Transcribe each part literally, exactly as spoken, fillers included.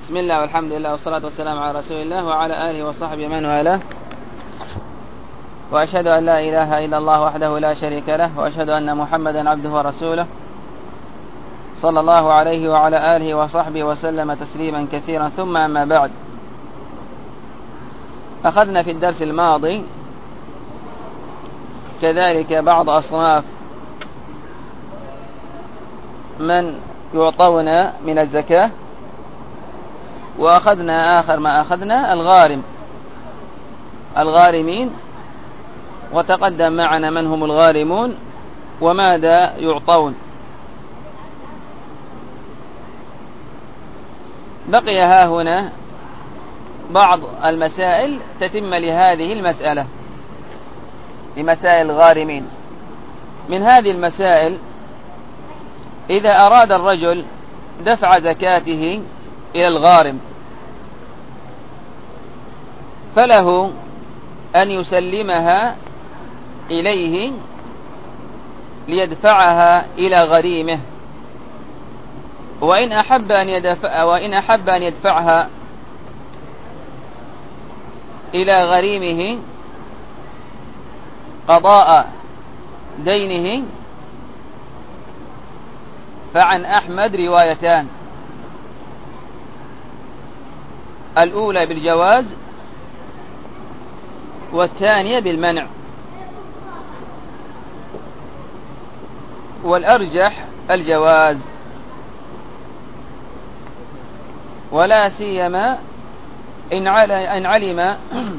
بسم الله والحمد لله والصلاة والسلام على رسول الله وعلى آله وصحبه من والاه، وأشهد أن لا إله إلا الله وحده لا شريك له، وأشهد أن محمدا عبده ورسوله صلى الله عليه وعلى آله وصحبه وسلم تسليما كثيرا. ثم أما بعد، أخذنا في الدرس الماضي كذلك بعض أصناف من يعطون من الزكاة، وأخذنا آخر ما أخذنا الغارم الغارمين، وتقدم معنا من هم الغارمون وماذا يعطون. بقي ها هنا بعض المسائل تتم لهذه المسألة، لمسائل الغارمين. من هذه المسائل: إذا أراد الرجل دفع زكاته إلى الغارم فله أن يسلمها إليه ليدفعها إلى غريمه، وإن أحب أن يدفع وإن أحب أن يدفعها إلى غريمه قضاء دينه فعن أحمد روايتان: الأولى بالجواز والثانية بالمنع، والأرجح الجواز، ولا سيما إن علم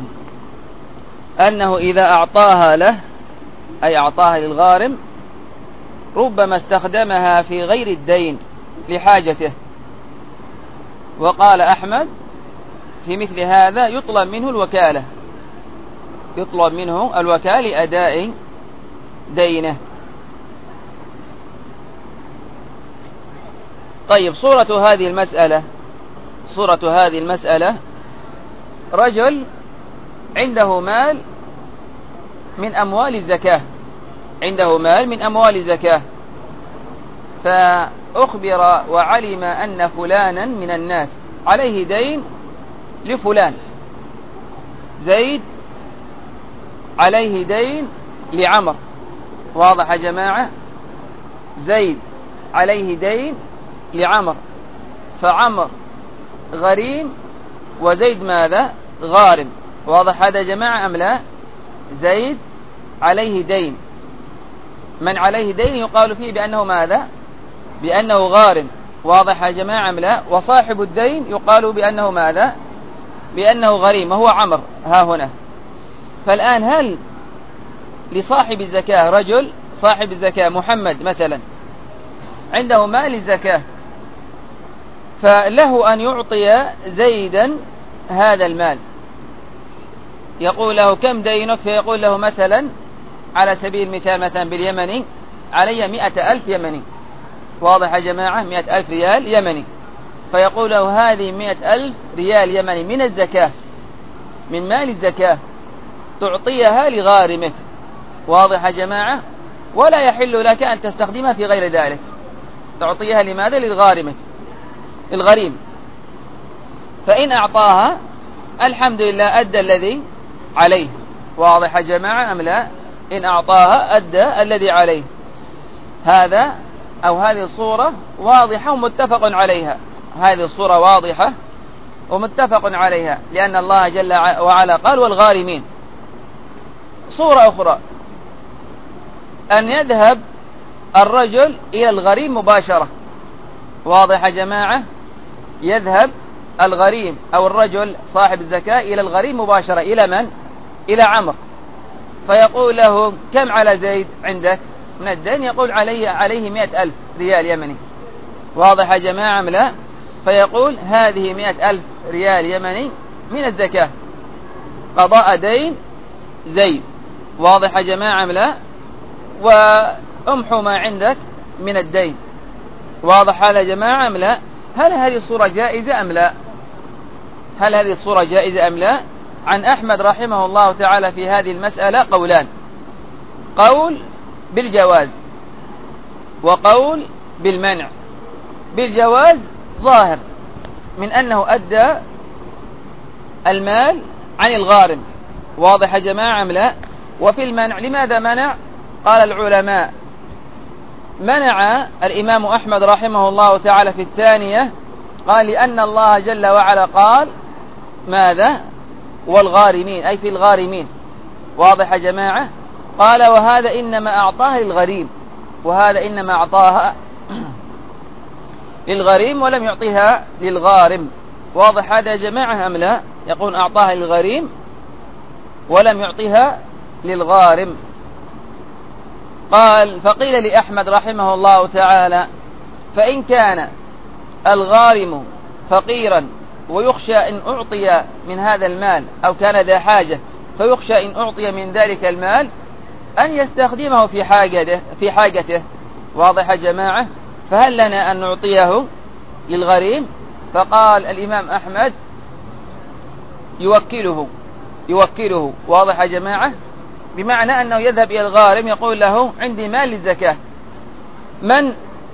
أنه إذا أعطاها له، أي أعطاها للغارم، ربما استخدمها في غير الدين لحاجته. وقال أحمد في مثل هذا يطلب منه الوكالة يطلب منه الوكالة لأداء دينه. طيب، صورة هذه المسألة صورة هذه المسألة رجل عنده مال من أموال الزكاة عنده مال من أموال الزكاة فأخبر وعلم أن فلانا من الناس عليه دين لفلان. زيد عليه دين لعمر، واضح يا جماعة؟ زيد عليه دين لعمر، فعمر غريم وزيد ماذا؟ غارم. واضح هذا يا جماعة أم لا؟ زيد عليه دين، من عليه دين يقال فيه بأنه ماذا؟ بأنه غارم. واضح يا جماعة أم لا؟ وصاحب الدين يقال بأنه ماذا؟ بأنه غريم، وهو عمر ها هنا. فالآن هل لصاحب الزكاة رجل صاحب الزكاة محمد مثلا عنده مال الزكاة، فله أن يعطي زيدا هذا المال، يقول له كم دينك؟ فيقول له مثلا على سبيل المثال مثلا باليمني علي مئة ألف يمني. واضح يا جماعة؟ مئة ألف ريال يمني. فيقول له هذه مئة ألف ريال يمني من الزكاة، من مال الزكاة، تعطيها لغارمك. واضح يا جماعة؟ ولا يحل لك أن تستخدمها في غير ذلك، تعطيها لماذا؟ للغارمك الغريم. فإن أعطاها الحمد لله أدى الذي عليه. واضح يا جماعة أم لا؟ إن أعطاها أدى الذي عليه. هذا أو هذه الصورة واضحة ومتفق عليها هذه الصورة واضحة ومتفق عليها، لأن الله جل وعلا قال والغارمين. صورة أخرى أن يذهب الرجل إلى الغريم مباشرة. واضح يا جماعة؟ يذهب الغريم أو الرجل صاحب الزكاة إلى الغريم مباشرة. إلى من؟ إلى عمر. فيقول له كم على زيد عندك من الدين؟ يقول علي عليه مئة ألف ريال يمني. واضح يا جماعة أم لا؟ فيقول هذه مئة ألف ريال يمني من الزكاة قضاء دين زيد. واضح يا جماعة أم لا؟ وأمحو ما عندك من الدين. واضح هذا يا جماعة أم لا؟ هل هذه الصورة جائزة أم لا؟ هل هذه الصورة جائزة أم لا؟ عن أحمد رحمه الله تعالى في هذه المسألة قولان: قول بالجواز وقول بالمنع. بالجواز ظاهر من أنه أدى المال عن الغارم. واضح يا جماعة أم لا؟ وفي المنع، لماذا منع؟ قال العلماء: منع الإمام أحمد رحمه الله تعالى في الثانية، قال: لأن الله جل وعلا قال ماذا؟ والغارمين، أي في الغارمين. واضح يا جماعة؟ قال: وهذا إنما أعطاها للغريم، وهذا إنما أعطاها للغريم ولم يعطيها للغارم. واضح هذا يا جماعة أم لا؟ يقول أعطاها للغريم ولم يعطيها للغارم. قال: فقيل لأحمد رحمه الله تعالى: فإن كان الغارم فقيرا ويخشى إن أعطي من هذا المال، أو كان ذا حاجة فيخشى إن أعطي من ذلك المال أن يستخدمه في حاجته في حاجته. واضح يا جماعة؟ فهل لنا أن نعطيه للغريم؟ فقال الإمام أحمد: يوكله يوكله. واضح يا جماعة؟ بمعنى أنه يذهب إلى الغارم يقول له: عندي مال للزكاة، من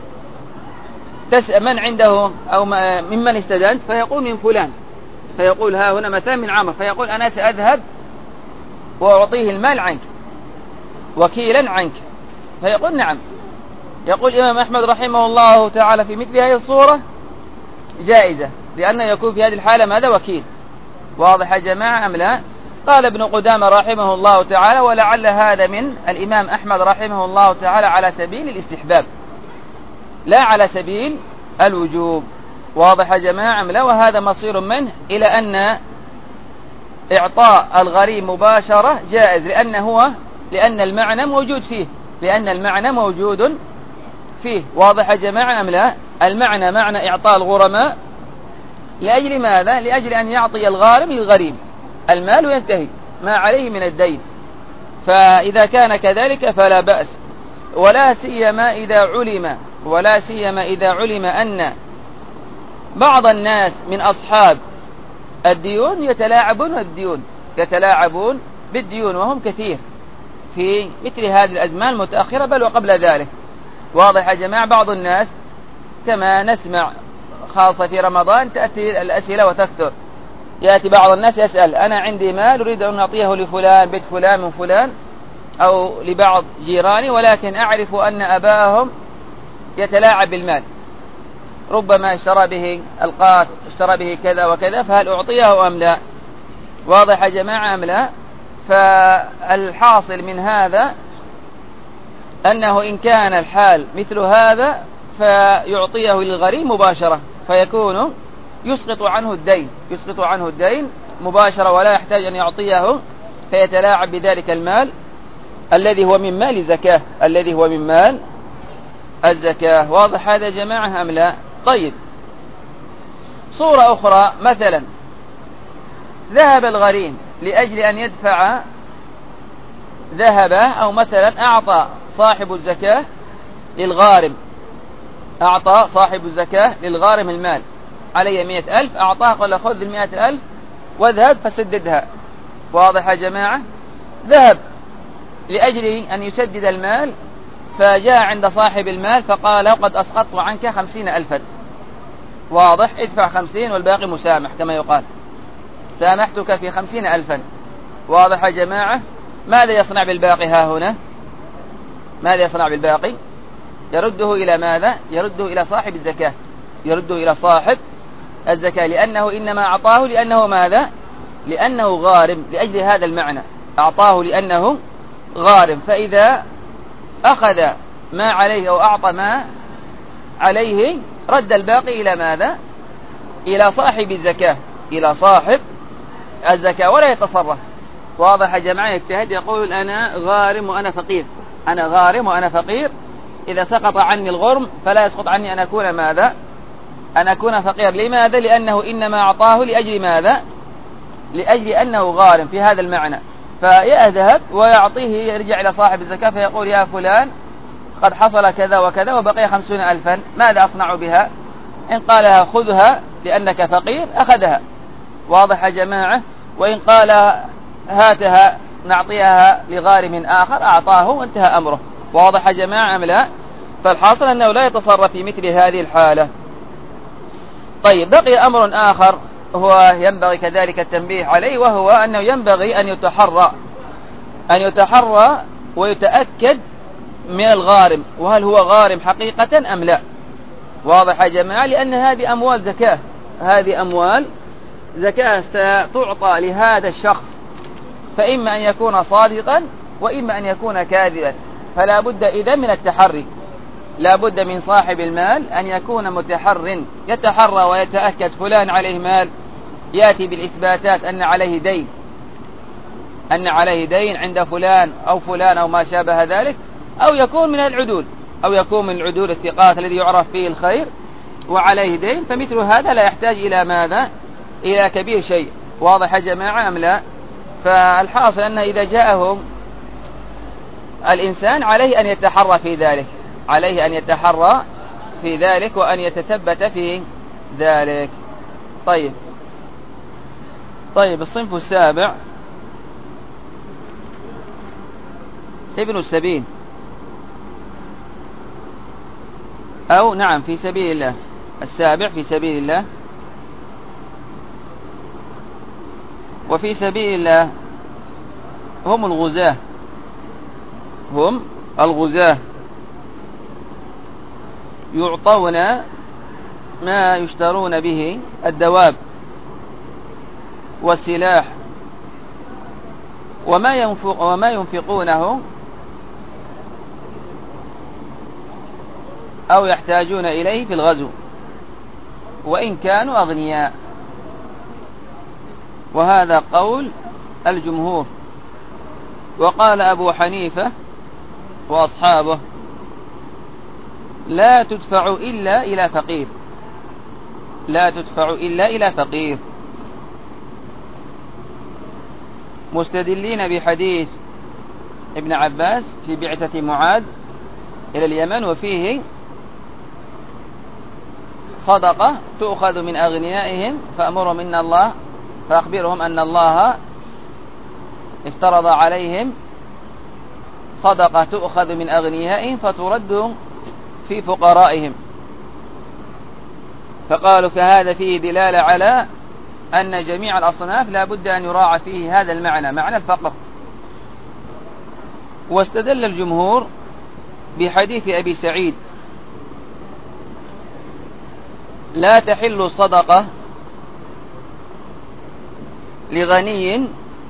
من عنده أو ممن استدنت؟ فيقول: من فلان. فيقول: ها هنا مثلا من عمر، فيقول: أنا سأذهب وأعطيه المال عنك وكيلا عنك. فيقول: نعم. يقول الإمام أحمد رحمه الله تعالى: في مثل هذه الصورة جائزة، لأنه يكون في هذه الحالة ماذا؟ وكيل. واضح يا جماعة أم لا؟ قال ابن قدامة رحمه الله تعالى: ولعل هذا من الإمام أحمد رحمه الله تعالى على سبيل الاستحباب لا على سبيل الوجوب. واضح يا جماعة أم لا؟ وهذا مصير منه إلى أن إعطاء الغريم مباشرة جائز، لأن هو لأن المعنى موجود فيه لأن المعنى موجود فيه. واضح يا جماعة أم لا؟ المعنى معنى إعطاء الغرماء لأجل ماذا؟ لأجل أن يعطي الغارم للغريم المال وينتهي ما عليه من الدين. فإذا كان كذلك فلا بأس، ولا سيما إذا علم ولا سيما إذا علم أن بعض الناس من أصحاب الديون يتلاعبون الديون يتلاعبون بالديون وهم كثير في مثل هذه الأزمان المتأخرة بل وقبل ذلك. واضح يا جماعة؟ بعض الناس كما نسمع خاصة في رمضان تأتي الأسئلة وتكثر. يأتي بعض الناس يسأل: أنا عندي مال أريد أن أعطيه لفلان بيت فلان من فلان أو لبعض جيراني، ولكن أعرف أن أباهم يتلاعب بالمال، ربما اشترى به القات اشترى به كذا وكذا، فهل أعطيه أم لا؟ واضح يا جماعة أم لا؟ فالحاصل من هذا أنه إن كان الحال مثل هذا فيعطيه للغريم مباشرة، فيكون يسقط عنه الدين يسقط عنه الدين مباشرة، ولا يحتاج أن يعطيه فيتلاعب بذلك المال الذي هو من مال الزكاة الذي هو من مال الزكاة. واضح هذا يا جماعة أم لا؟ طيب، صورة أخرى، مثلا ذهب الغريم لأجل أن يدفع ذهب، أو مثلا أعطى صاحب الزكاة للغارم أعطى صاحب الزكاة للغارم المال علي مئة ألف، أعطاه قال: خذ المئة ألف واذهب فسددها. واضح يا جماعة؟ ذهب لأجل أن يسدد المال، فجاء عند صاحب المال فقال: قد أسقطت عنك خمسين ألفا. واضح؟ ادفع خمسين والباقي مسامح، كما يقال سامحتك في خمسين ألفا. واضح يا جماعة؟ ماذا يصنع بالباقي ها هنا؟ ماذا يصنع بالباقي؟ يرده إلى ماذا؟ يرده إلى صاحب الزكاة يرده إلى صاحب الزكاة لأنه إنما أعطاه لأنه ماذا؟ لأنه غارم، لأجل هذا المعنى أعطاه لأنه غارم. فإذا أخذ ما عليه أو أعطى ما عليه رد الباقي إلى ماذا؟ إلى صاحب الزكاة إلى صاحب الزكاة ولا يتصرف. واضح يا جماعة؟ يجتهد يقول: أنا غارم وأنا فقير أنا غارم وأنا فقير إذا سقط عني الغرم فلا يسقط عني أن أكون ماذا؟ أن أكون فقير. لماذا؟ لأنه إنما أعطاه لأجل ماذا؟ لأجل أنه غارم في هذا المعنى. فيذهب ويعطيه، يرجع إلى صاحب الزكاة فيقول: يا فلان قد حصل كذا وكذا وبقي خمسون ألفا، ماذا أصنع بها؟ إن قالها خذها لأنك فقير أخذها. واضح يا جماعة؟ وإن قال هاتها نعطيها لغارم آخر أعطاه وانتهى أمره. واضح يا جماعة أم لا؟ فالحاصل أنه لا يتصرف في مثل هذه الحالة. طيب بقي أمر آخر هو ينبغي كذلك التنبيه عليه، وهو أنه ينبغي أن يتحرى أن يتحرى ويتأكد من الغارم، وهل هو غارم حقيقة أم لا. واضح يا جماعة؟ لأن هذه أموال زكاة، هذه أموال زكاة ستعطى لهذا الشخص، فإما أن يكون صادقا وإما أن يكون كاذبا، فلا بد إذن من التحري، لا بد من صاحب المال أن يكون متحر، يتحرى ويتأكد فلان عليه مال، يأتي بالإثباتات أن عليه دين أن عليه دين عند فلان أو فلان أو ما شابه ذلك، أو يكون من العدول أو يكون من العدول الثقات الذي يعرف فيه الخير وعليه دين، فمثل هذا لا يحتاج إلى ماذا؟ إلى كبير شيء. واضح يا جماعة أم لا؟ فالحاصل أنه إذا جاءهم الإنسان عليه أن يتحرى في ذلك، عليه أن يتحرى في ذلك وأن يتثبت في ذلك. طيب طيب الصنف السابع ابن السبيل، أو نعم في سبيل الله، السابع في سبيل الله. وفي سبيل الله هم الغزاة، هم الغزاة يعطون ما يشترون به الدواب والسلاح وما ينفق وما ينفقونه أو يحتاجون إليه في الغزو، وإن كانوا أغنياء. وهذا قول الجمهور. وقال أبو حنيفة وأصحابه لا تدفع إلا إلى فقير، لا تدفع إلا إلى فقير، مستدلين بحديث ابن عباس في بعثة معاذ إلى اليمن، وفيه صدقة تؤخذ من أغنيائهم فأمرهم إن الله فأخبرهم أن الله افترض عليهم صدقة تؤخذ من أغنيائهم فترد في فقرائهم. فقالوا فهذا فيه دلالة على أن جميع الأصناف لا بد أن يراعى فيه هذا المعنى، معنى الفقر. واستدل الجمهور بحديث أبي سعيد لا تحل الصدقة لغني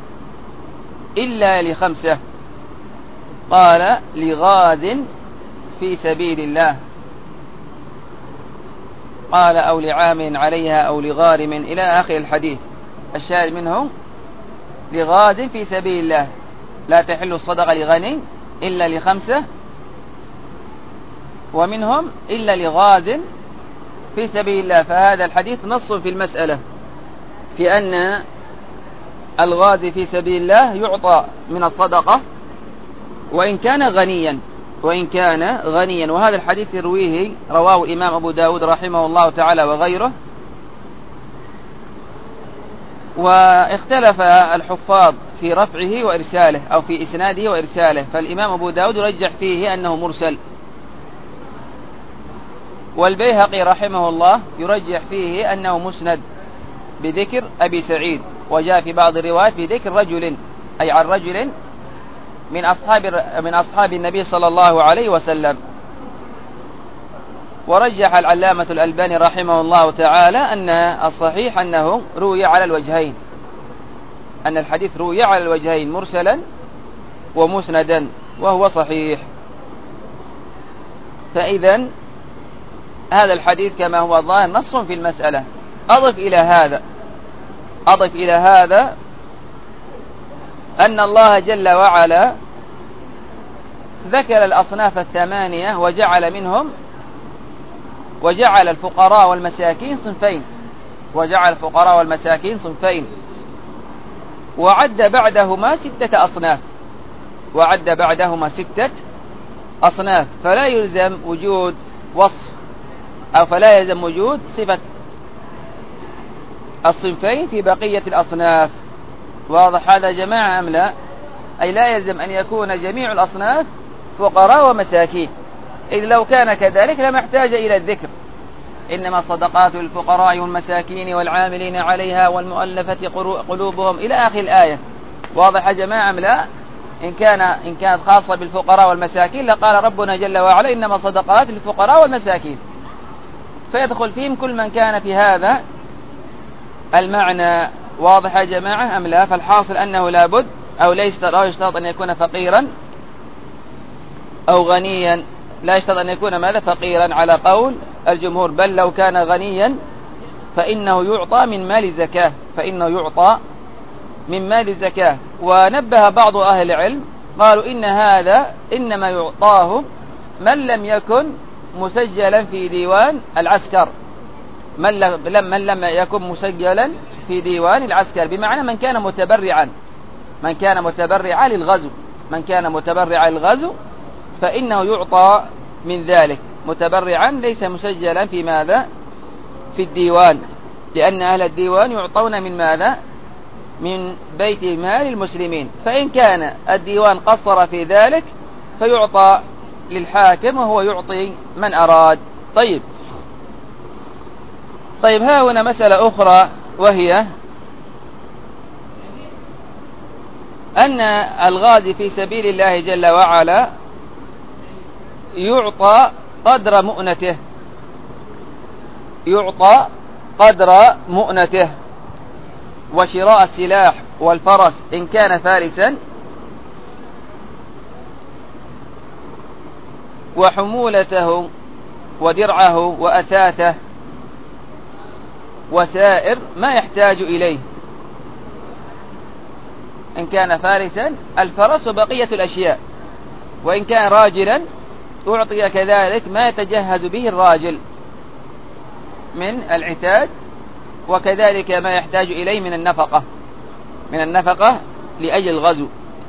إلا لخمسة، قال لغاز في سبيل الله، قال أو لعامل عليها أو لغارم إلى آخر الحديث. الشاهد منه لغاز في سبيل الله، لا تحل الصدقة لغني إلا لخمسة، ومنهم إلا لغاز في سبيل الله. فهذا الحديث نص في المسألة في أن الغازي في سبيل الله يعطى من الصدقة وإن كان غنيا، وإن كان غنيا. وهذا الحديث يرويه رواه الإمام أبو داود رحمه الله تعالى وغيره. واختلف الحفاظ في رفعه وإرساله أو في إسناده وإرساله، فالإمام أبو داود يرجح فيه أنه مرسل، والبيهقي رحمه الله يرجح فيه أنه مسند بذكر أبي سعيد، وجاء في بعض الروايات بذكر رجل أي عن رجل من أصحاب من أصحاب النبي صلى الله عليه وسلم. ورجح العلامة الألباني رحمه الله تعالى أن الصحيح أنه روي على الوجهين، أن الحديث روي على الوجهين مرسلا ومسندا، وهو صحيح. فإذا هذا الحديث كما هو ظاهر نص في المسألة. أضف إلى هذا أضف إلى هذا أن الله جل وعلا ذكر الأصناف الثمانية وجعل منهم وجعل الفقراء والمساكين صنفين وجعل الفقراء والمساكين صنفين وعد بعدهما ستة أصناف وعد بعدهما ستة أصناف فلا يلزم وجود وصف أو فلا يلزم وجود صفة الصنفين في بقية الأصناف. واضح هذا يا جماعة أم لا؟ أي لا يلزم أن يكون جميع الأصناف فقراء ومساكين، إذ لو كان كذلك لما احتاج إلى الذكر إنما الصدقات للفقراء والمساكين والعاملين عليها والمؤلفة قلوبهم إلى آخر الآية. واضح يا جماعة أم لا؟ إن كان إن كانت خاصة بالفقراء والمساكين لقال ربنا جل وعلا إنما الصدقات للفقراء والمساكين، فيدخل فيهم كل من كان في هذا المعنى. واضح يا جماعة أم لا؟ فالحاصل أنه لابد أو ليس لا يشترط أن يكون فقيرا أو غنيا، لا يشترط أن يكون ماذا؟ فقيرا على قول الجمهور، بل لو كان غنيا فإنه يعطى من مال زكاة، فإنه يعطى من مال زكاة. ونبه بعض أهل العلم قالوا إن هذا إنما يعطاه من لم يكن مسجلا في ديوان العسكر، من لم, من لم يكن مسجلا في ديوان العسكر، بمعنى من كان متبرعا من كان متبرعا للغزو من كان متبرعا للغزو فإنه يعطى من ذلك متبرعا ليس مسجلا في ماذا؟ في الديوان، لأن أهل الديوان يعطون من ماذا؟ من بيت مال المسلمين. فإن كان الديوان قصر في ذلك فيعطى للحاكم وهو يعطي من أراد. طيب طيب ها هنا مسألة أخرى، وهي أن الغازي في سبيل الله جل وعلا يعطى قدر مؤنته يعطى قدر مؤنته وشراء السلاح والفرس إن كان فارسا، وحمولته ودرعه وأثاثه وسائر ما يحتاج إليه. إن كان فارسا الفرس وبقية الأشياء، وإن كان راجلا أعطي كذلك ما يتجهز به الراجل من العتاد، وكذلك ما يحتاج إليه من النفقة من النفقة لأجل الغزو.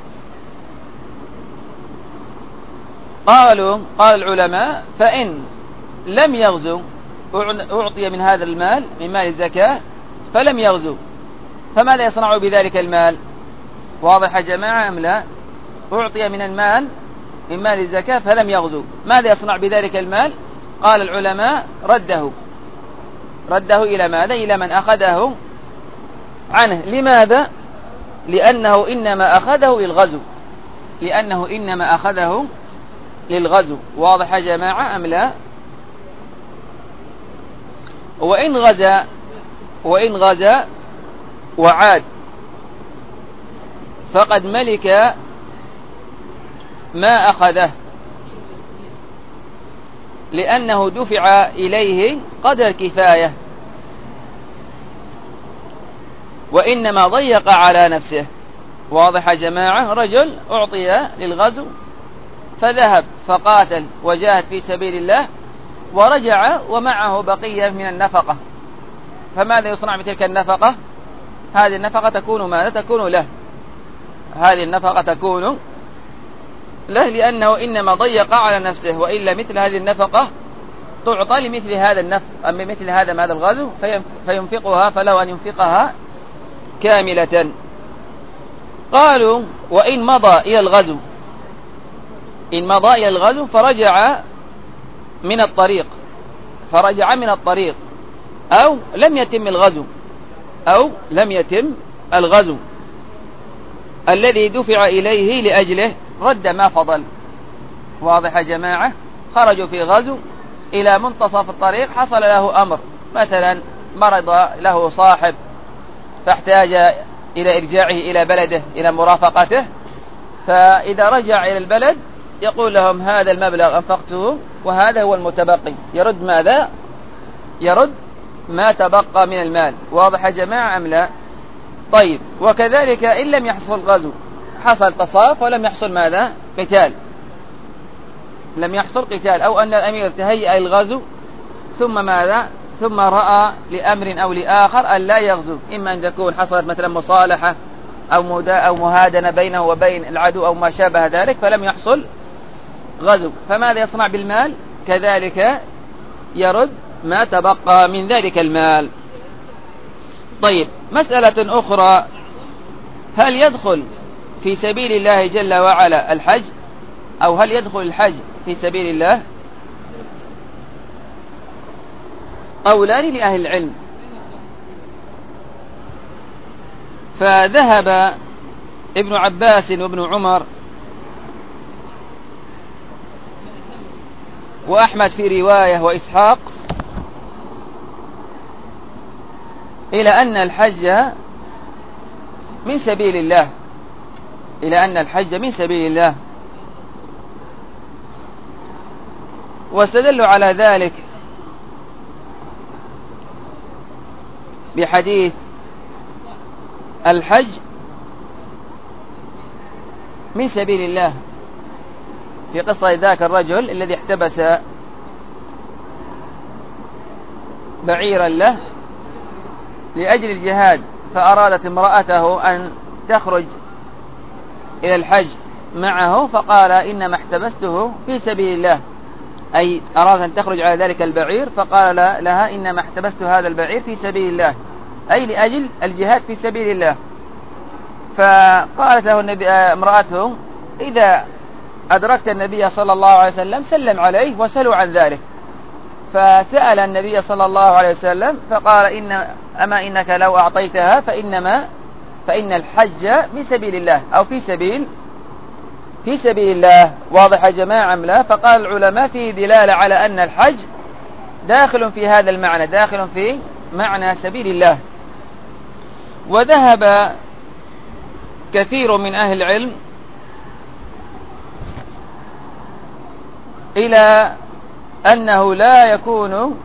قالوا قال العلماء فإن لم يغزو أعطي من هذا المال من مال الزكاة فلم يغزو، فماذا يصنع بذلك المال؟ واضح يا جماعة أم لا؟ أعطي من المال من مال الزكاة فلم يغزو، ماذا يصنع بذلك المال؟ قال العلماء رده رده إلى ماذا؟ إلى من أخذه عنه. لماذا؟ لأنه إنما أخذه للغزو لأنه إنما أخذه للغزو. واضح يا جماعة أم لا؟ وإن غزا وإن غزا وعاد فقد ملك ما أخذه، لأنه دفع إليه قدر كفاية، وإنما ضيق على نفسه. واضح يا جماعة؟ رجل أعطي للغزو فذهب فقاتل وجاهد في سبيل الله ورجع ومعه بقية من النفقة، فماذا يصنع بتلك النفقة؟ هذه النفقة تكون ماذا؟ تكون له هذه النفقة تكون له لأنه إنما ضيق على نفسه، وإلا مثل هذه النفقة تعطى لمثل هذا النفق أما مثل هذا ماذا الغزو فينفقها، فله أن ينفقها كاملة. قالوا وإن مضى إلى الغزو إن مضى إلى الغزو فرجع من الطريق فرجع من الطريق أو لم يتم الغزو أو لم يتم الغزو الذي دفع إليه لأجله، رد ما فضل. واضح يا جماعة؟ خرجوا في غزو إلى منتصف الطريق حصل له أمر، مثلا مرض له صاحب فاحتاج إلى إرجاعه إلى بلده إلى مرافقته، فإذا رجع إلى البلد يقول لهم هذا المبلغ أنفقته وهذا هو المتبقي، يرد ماذا؟ يرد ما تبقى من المال. واضح يا جماعة أم لا؟ طيب وكذلك إن لم يحصل غزو، حصل تصاف ولم يحصل ماذا؟ قتال لم يحصل قتال أو أن الأمير تهيأ الغزو ثم ماذا؟ ثم رأى لأمر أو لآخر أن لا يغزو، إما أن تكون حصلت مثلا مصالحة أو أو مهادنة بينه وبين العدو أو ما شابه ذلك فلم يحصل غزو، فماذا يصنع بالمال؟ كذلك يرد ما تبقى من ذلك المال. طيب مسألة أخرى، هل يدخل في سبيل الله جل وعلا الحج، أو هل يدخل الحج في سبيل الله؟ قولان لأهل العلم. فذهب ابن عباس وابن عمر وأحمد في رواية وإسحاق إلى أن الحج من سبيل الله إلى أن الحج من سبيل الله واستدلوا على ذلك بحديث الحج من سبيل الله في قصة ذاك الرجل الذي احتبس بعيرا له لأجل الجهاد، فأرادت امرأته أن تخرج إلى الحج معه، فقال إنما احتبسته في سبيل الله، أي أراد أن تخرج على ذلك البعير، فقال لها إنما احتبست هذا البعير في سبيل الله، أي لأجل الجهاد في سبيل الله. فقالت له النبي امرأته إذا أدركت النبي صلى الله عليه وسلم سلم عليه وسلوا عن ذلك. فسأل النبي صلى الله عليه وسلم فقال إن أما إنك لو أعطيتها فإنما فإن الحج من سبيل الله أو في سبيل في سبيل الله. واضح يا جماعة أم لا؟ فقال العلماء فيه دلالة على أن الحج داخل في هذا المعنى، داخل في معنى سبيل الله. وذهب كثير من أهل العلم إلى أنه لا يكون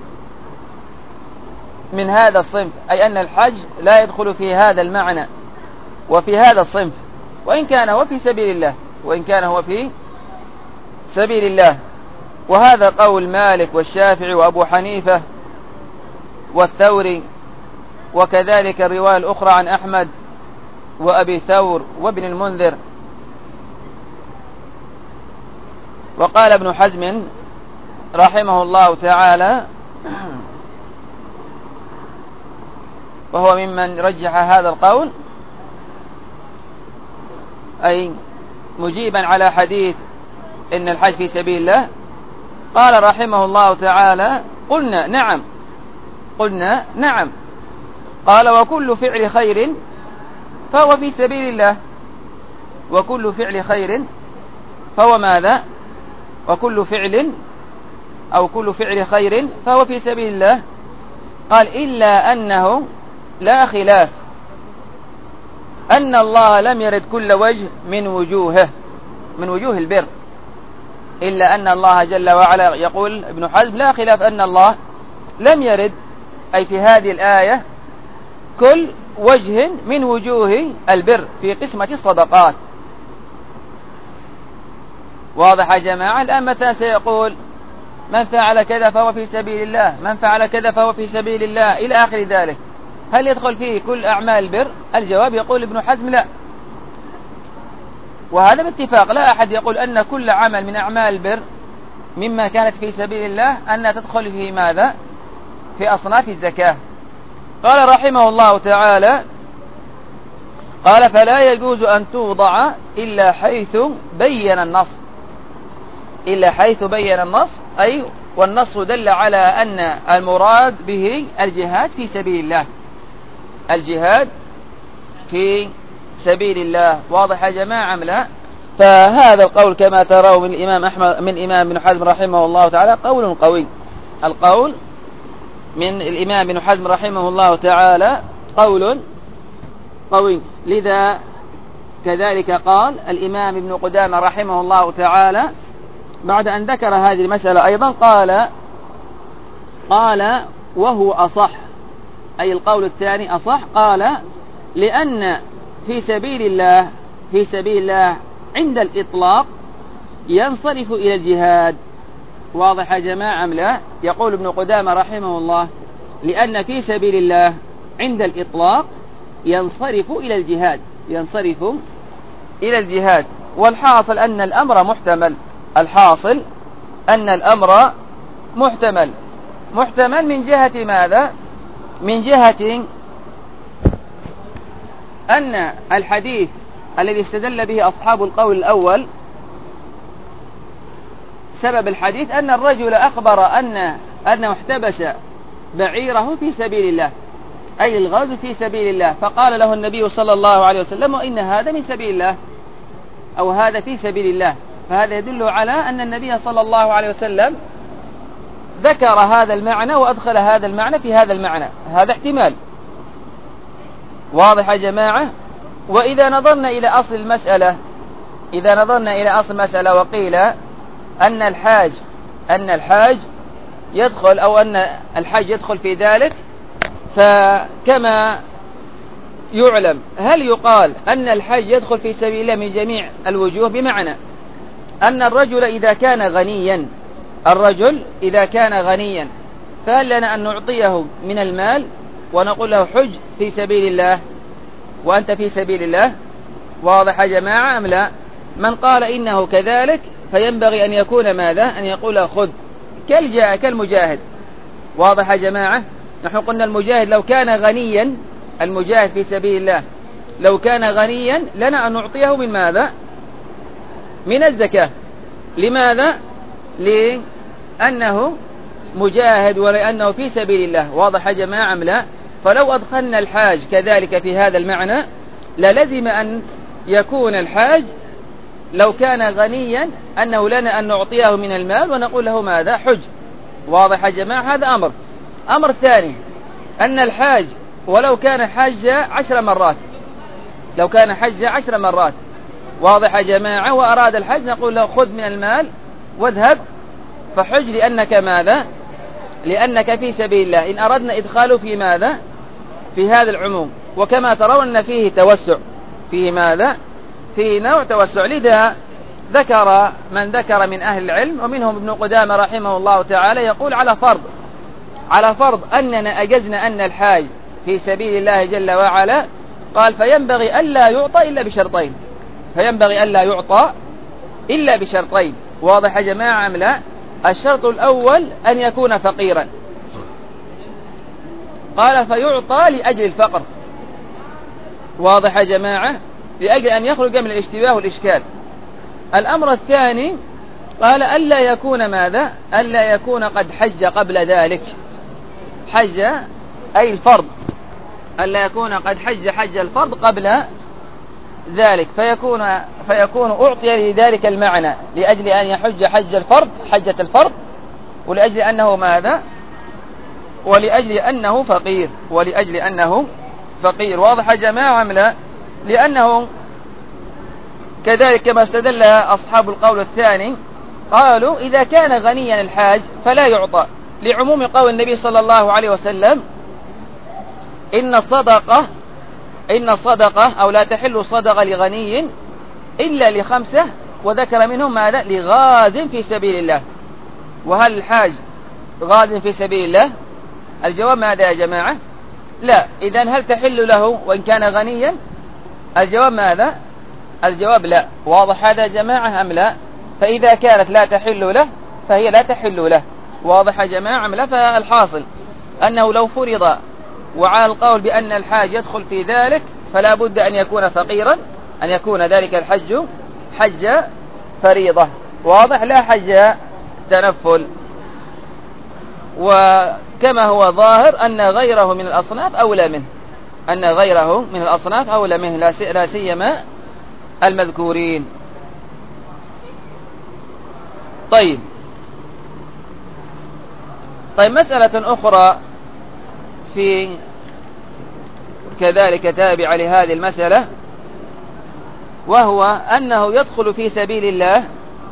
من هذا الصنف، أي أن الحج لا يدخل في هذا المعنى وفي هذا الصنف، وإن كان هو في سبيل الله وإن كان هو في سبيل الله. وهذا قول مالك والشافعي وأبو حنيفة والثوري، وكذلك الرواية الأخرى عن أحمد وأبي ثور وابن المنذر. وقال ابن حزم رحمه الله تعالى وهو ممن رجح هذا القول، أي مجيبا على حديث إن الحج في سبيل الله، قال رحمه الله تعالى قلنا نعم قلنا نعم قال وكل فعل خير فهو في سبيل الله. وكل فعل خير فهو ماذا؟ وكل فعل أو كل فعل خير فهو في سبيل الله. قال إلا أنه لا خلاف أن الله لم يرد كل وجه من وجوهه من وجوه البر، إلا أن الله جل وعلا يقول ابن حزم لا خلاف أن الله لم يرد أي في هذه الآية كل وجه من وجوه البر في قسمة الصدقات. واضح يا جماعة؟ الآن مثلا سيقول من فعل كذا فهو في سبيل الله، من فعل كذا فهو في سبيل الله إلى آخر ذلك، هل يدخل فيه كل أعمال البر؟ الجواب يقول ابن حزم لا، وهذا باتفاق، لا أحد يقول أن كل عمل من أعمال البر مما كانت في سبيل الله أن تدخل في ماذا؟ في أصناف الزكاة. قال رحمه الله تعالى قال فلا يجوز أن توضع إلا حيث بين النص إلا حيث بين النص أي والنص دل على أن المراد به الجهاد في سبيل الله، الجهاد في سبيل الله. واضح يا جماعة أم لا؟ فهذا القول كما تروا من الإمام أحمد من الإمام ابن حزم رحمه الله تعالى قول قوي. القول من الإمام ابن حزم رحمه الله تعالى قول قوي. لذا كذلك قال الإمام ابن قدامة رحمه الله تعالى بعد أن ذكر هذه المسألة أيضا قال قال وهو أصح، أي القول الثاني أصح. قال لأن في سبيل الله في سبيل الله عند الإطلاق ينصرف إلى الجهاد. واضح يا جماعة أم لا؟ يقول ابن قدامة رحمه الله لأن في سبيل الله عند الإطلاق ينصرف إلى الجهاد ينصرف إلى الجهاد. والحاصل أن الأمر محتمل الحاصل أن الأمر محتمل محتمل من جهة ماذا؟ من جهة أن الحديث الذي استدل به أصحاب القول الأول سبب الحديث أن الرجل أخبر أن أنه احتبس بعيره في سبيل الله، أي الغزو في سبيل الله. فقال له النبي صلى الله عليه وسلم: وإن هذا من سبيل الله، أو هذا في سبيل الله. فهذا يدل على أن النبي صلى الله عليه وسلم ذكر هذا المعنى وأدخل هذا المعنى في هذا المعنى. هذا احتمال. واضح يا جماعة؟ وإذا نظرنا إلى أصل المسألة إذا نظرنا إلى أصل المسألة وقيل أن الحاج أن الحاج يدخل أو أن الحاج يدخل في ذلك، فكما يعلم هل يقال أن الحاج يدخل في سبيل الله من جميع الوجوه؟ بمعنى أن الرجل إذا كان غنيا الرجل إذا كان غنيا فهل لنا أن نعطيه من المال ونقول له حج في سبيل الله وأنت في سبيل الله؟ واضح يا جماعة أم لا؟ من قال إنه كذلك فينبغي أن يكون ماذا؟ أن يقول خذ كالمجاهد. واضح يا جماعة؟ نحن قلنا المجاهد لو كان غنيا المجاهد في سبيل الله لو كان غنيا لنا أن نعطيه من ماذا؟ من الزكاة. لماذا؟ لأنه مجاهد ولأنه في سبيل الله. واضح يا جماعة أم لا؟ فلو أدخلنا الحاج كذلك في هذا المعنى للزم أن يكون الحاج لو كان غنيا أنه لنا أن نعطيه من المال ونقول له ماذا؟ حج. واضح يا جماعة؟ هذا أمر. أمر ثاني أن الحاج ولو كان حج عشر مرات لو كان حج عشر مرات واضح يا جماعة، وأراد الحج نقول له خذ من المال واذهب فحج لأنك ماذا؟ لأنك في سبيل الله. إن أردنا إدخاله في ماذا؟ في هذا العموم. وكما ترون أن فيه توسع فيه ماذا؟ فيه نوع توسع. لذا ذكر من ذكر من أهل العلم ومنهم ابن قدامة رحمه الله تعالى يقول على فرض على فرض أننا أجزنا أن الحاج في سبيل الله جل وعلا، قال فينبغي ألا يعطى إلا بشرطين فينبغي ألا يعطى إلا بشرطين. واضح يا جماعة أم لا؟ الشرط الأول أن يكون فقيرا، قال فيعطى لأجل الفقر. واضح يا جماعة؟ لأجل أن يخرج من الاشتباه والإشكال. الأمر الثاني قال ألا يكون ماذا؟ ألا يكون قد حج قبل ذلك حج أي الفرض ألا يكون قد حج حج الفرض قبل ذلك فيكون فيكون أعطي لذلك المعنى لأجل أن يحج حج الفرض حجة الفرض ولأجل أنه ماذا؟ ولأجل أنه فقير ولأجل أنه فقير. واضح يا جماعة أم لا؟ لأنه كذلك كما استدل أصحاب القول الثاني قالوا إذا كان غنيا الحاج فلا يعطى لعموم قول النبي صلى الله عليه وسلم إن الصدقة إن الصدقة أو لا تحل صدقة لغني إلا لخمسة، وذكر منهم ماذا؟ لغاز في سبيل الله. وهل الحاج غاز في سبيل الله؟ الجواب ماذا يا جماعة؟ لا. إذن هل تحل له وإن كان غنيا؟ الجواب ماذا؟ الجواب لا. واضح هذا يا جماعة أم لا؟ فإذا كانت لا تحل له فهي لا تحل له. واضح يا جماعة أم لا؟ فالحاصل أنه لو فرض وعلى القول بأن الحاج يدخل في ذلك فلا بد أن يكون فقيرا أن يكون ذلك الحج حج فريضة. واضح؟ لا حج تنفل. وكما هو ظاهر أن غيره من الأصناف أولى منه أن غيره من الأصناف أولى منه لا سيما المذكورين. طيب طيب مسألة أخرى في كذلك تابع لهذه المسألة، وهو أنه يدخل في سبيل الله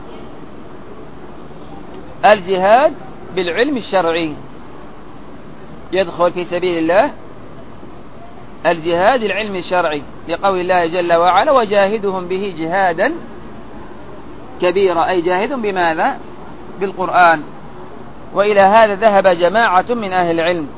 الجهاد بالعلم الشرعي يدخل في سبيل الله الجهاد العلم الشرعي لقول الله جل وعلا وجاهدهم به جهادا كبيرا أي جاهد بماذا؟ بالقرآن. وإلى هذا ذهب جماعة من أهل العلم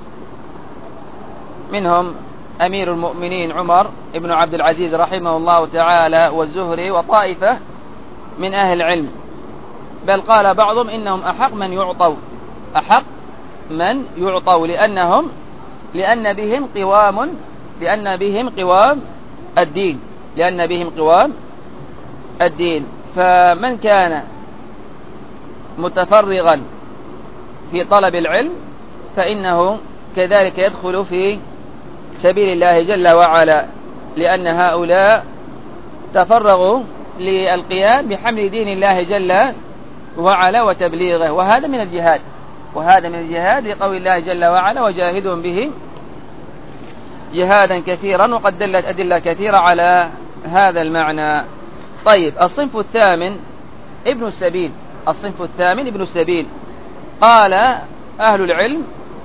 منهم أمير المؤمنين عمر ابن عبد العزيز رحمه الله تعالى والزهري وطائفة من أهل العلم، بل قال بعضهم إنهم أحق من يعطوا أحق من يعطوا لأنهم لأن بهم قوام لأن بهم قوام الدين لأن بهم قوام الدين. فمن كان متفرغا في طلب العلم فإنه كذلك يدخل في سبيل الله جل وعلا، لأن هؤلاء تفرغوا للقيام بحمل دين الله جل وعلا وتبليغه، وهذا من الجهاد، وهذا من الجهاد لقول الله جل وعلا وجاهدهم به جهادا كثيرا، وقد دلت أدلة كثيرة على هذا المعنى. طيب، الصنف الثامن ابن السبيل. الصنف الثامن ابن السبيل. قال أهل العلم: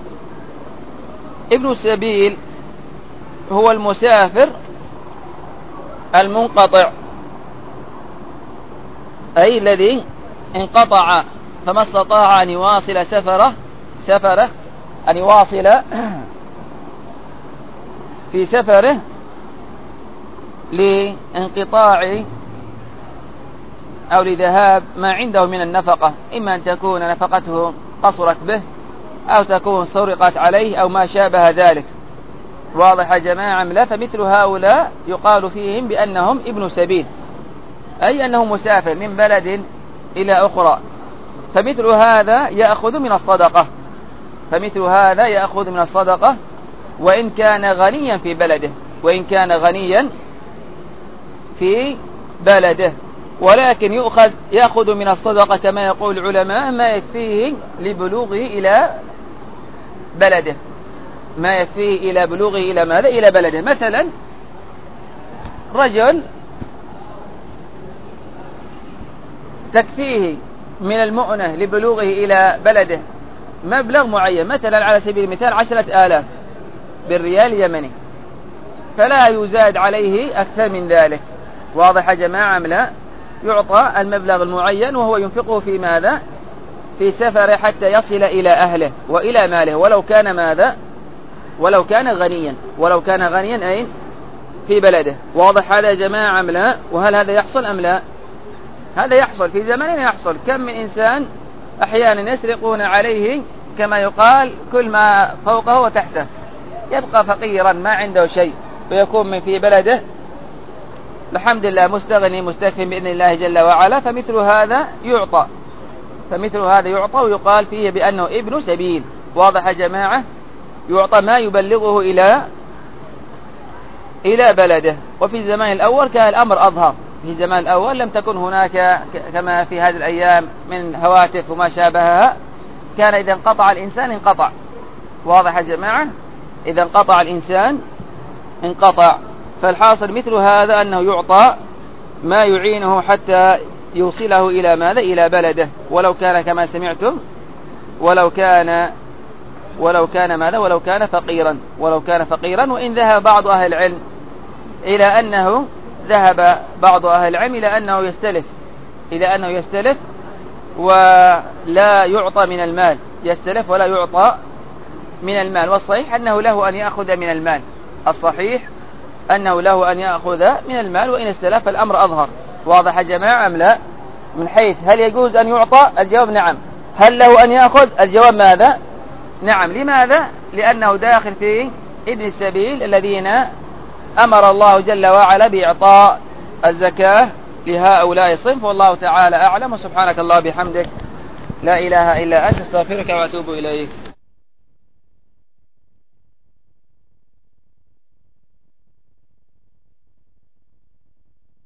ابن السبيل هو المسافر المنقطع، أي الذي انقطع فما استطاع أن يواصل سفره سفره أن يواصل في سفره لانقطاع أو لذهاب ما عنده من النفقة، إما أن تكون نفقته قصرت به أو تكون سرقت عليه أو ما شابه ذلك. واضح يا جماعة؟ لا، فمثل هؤلاء يقال فيهم بأنهم ابن سبيل، أي أنه مسافر من بلد إلى أخرى. فمثل هذا يأخذ من الصدقة فمثل هذا يأخذ من الصدقة وإن كان غنيا في بلده وإن كان غنيا في بلده ولكن يؤخذ يأخذ من الصدقة كما يقول العلماء ما يكفيه لبلوغه إلى بلده ما يكفيه إلى بلوغه إلى ماذا؟ إلى بلده. مثلا رجل تكفيه من المؤنة لبلوغه إلى بلده مبلغ معين، مثلا على سبيل المثال عشرة آلاف بالريال اليمني، فلا يزاد عليه أكثر من ذلك. واضح يا جماعة أم لا؟ يعطى المبلغ المعين وهو ينفقه في ماذا؟ في سفره حتى يصل إلى أهله وإلى ماله، ولو كان ماذا؟ ولو كان غنيا ولو كان غنيا أين؟ في بلده. واضح هذا يا جماعة أم لا؟ وهل هذا يحصل أم لا؟ هذا يحصل في زمننا، يحصل. كم من إنسان أحيانا يسرقون عليه كما يقال كل ما فوقه وتحته، يبقى فقيرا ما عنده شيء ويكون من في بلده الحمد لله مستغني مستكف بإذن الله جل وعلا. فمثل هذا يعطى فمثل هذا يعطى ويقال فيه بأنه ابن سبيل. واضح يا جماعة؟ يعطى ما يبلغه إلى إلى بلده. وفي الزمان الأول كان الأمر أظهر، في الزمان الأول لم تكن هناك كما في هذه الأيام من هواتف وما شابهها، كان إذا انقطع الإنسان انقطع. واضح يا جماعة؟ إذا انقطع الإنسان انقطع. فالحاصل مثل هذا أنه يعطى ما يعينه حتى يوصله إلى ماذا؟ إلى بلده، ولو كان كما سمعتم ولو كان ولو كان ماذا؟ ولو كان فقيرا ولو كان فقيرا وإن ذهب بعض أهل العلم إلى أنه ذهب بعض أهل العلم إلى أنه يستلف إلى أنه يستلف ولا يعطى من المال، يستلف ولا يعطى من المال. والصحيح أنه له أن يأخذ من المال الصحيح أنه له أن يأخذ من المال وإن استلف الأمر أظهر. واضح يا جماعة أم لا؟ من حيث هل يجوز أن يعطى؟ الجواب نعم. هل له أن يأخذ؟ الجواب ماذا؟ نعم. لماذا؟ لأنه داخل في ابن السبيل الذين أمر الله جل وعلا بإعطاء الزكاة لهؤلاء الصنف. والله تعالى أعلم، وسبحانك الله بحمدك لا إله إلا أنت، استغفرك وأتوب إليك.